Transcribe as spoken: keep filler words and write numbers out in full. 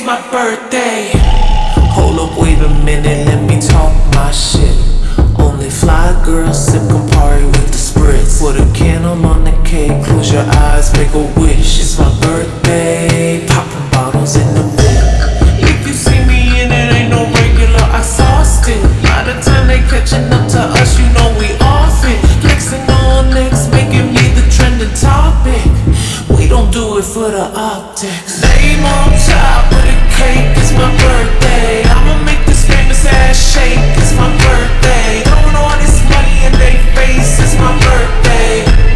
my birthday. Hold up, wait a minute, let me talk my shit. Only fly girls sip Campari with the spritz. Put a candle on the cake, close your eyes, make a wish. It's my birthday, popping bottles in the whip. If you see me in it, ain't no regular, I sauced it. By the time they catching up to us, you know we off it. Flexing on next, making me the trending topic. We don't do it for the optics. Name on top of the cake, it's my birthday. I'ma make this famous ass shake, it's my birthday. Throwing all this money in their face, it's my birthday.